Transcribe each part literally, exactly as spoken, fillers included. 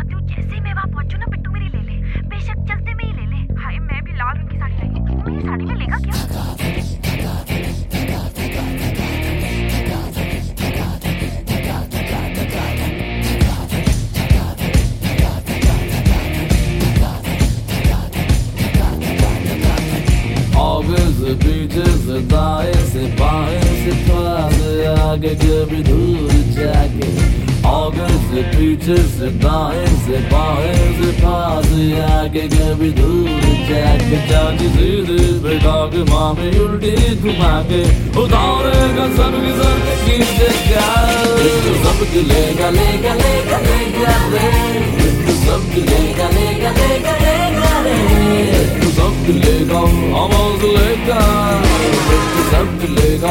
चाहती हूँ जैसे ही मैं वहाँ पहुंचू ना बिट्टू मेरी ले ले, बेशक चलते में ही ले ले। हाय मैं भी लाल रंग की साड़ी लाई हूँ, तो ये साड़ी में लेगा क्या? आगे से पीछे से दाएं से बाएं से पास आगे कभी दूर जाके, आगे से पीछे से दाएं से बाएं से पास आगे कभी दूर जाके, चाची सीधे बैठा के मामी उल्टी घुमा के उतारेगा सबकी सबकी खींचे क्या, सबकी लेगा लेगा लेगा लेगा रे, सबकी लेगा लेगा लेगा लेगा रे, सबकी लेगा आवाज लेगा, सबकी लेगा।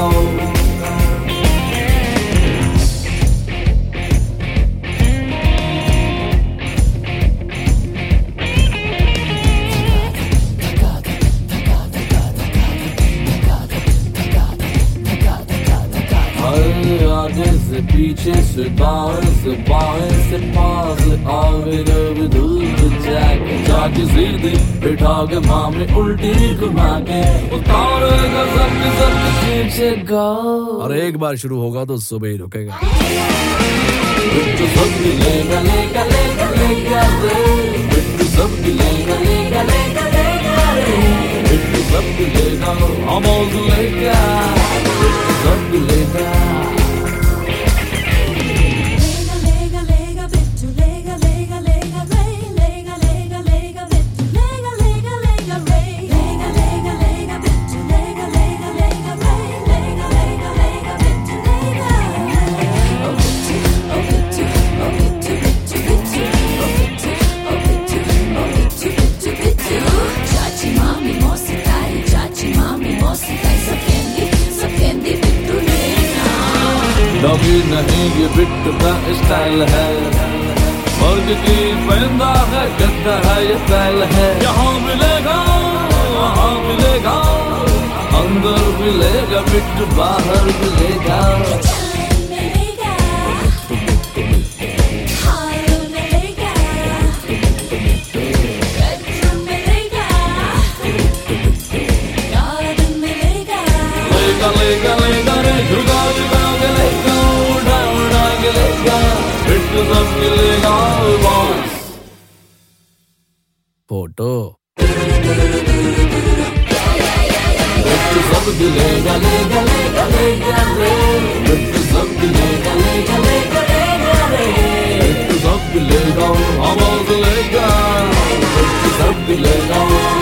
आगे से पीछे से दाएं से बाएं से पास आगे कभी दूर जाके, चाची सीधी बैठा के मामी उल्टी घुमा के उतारेगा सबके सबके खींचेगा, और एक बार शुरू होगा तो सुबह ही रुकेगा। बिट्टू सबकी लेगा लेगा लेगा लेगा रे, बिट्टू सबकी लेगा लेगा लेगा लेगा रे, बिट्टू सबकी लेगा आवाज लेगा, बिट्टू सबकी लेगा। कभी नहीं ये बिट्टू का स्टाइल है, वर्ग की पैदा है गद्दा है ये स्टाइल है, यहाँ मिलेगा वहाँ मिलेगा, अंदर मिलेगा बिट्टू बाहर मिलेगा, लेगा लेगा लेगा रे झुका झुका के लेगा, उड़ा उड़ा के लेगा, बिट्टू सबकी लेगा बॉस फोटो। बिट्टू सबकी लेगा लेगा लेगा लेगा रे, बिट्टू सबकी लेगा लेगा लेगा लेगा रे, बिट्टू सबकी लेगा आवाज लेगा, बिट्टू सबकी लेगा,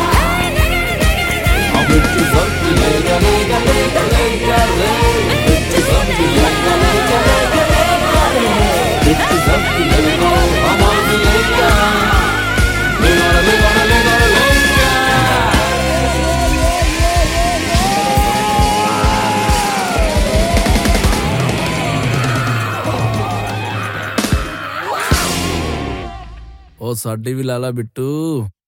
बिट्टू सबकी लेगा लेगा लेगा लेगा रे, बिट्टू सबकी लेगा लेगा लेगा लेगा रे, बिट्टू सबकी लेगा आवाज लेगा, लेगा लेगा लेगा लेगा। ओ साडी भी लाला बिट्टू।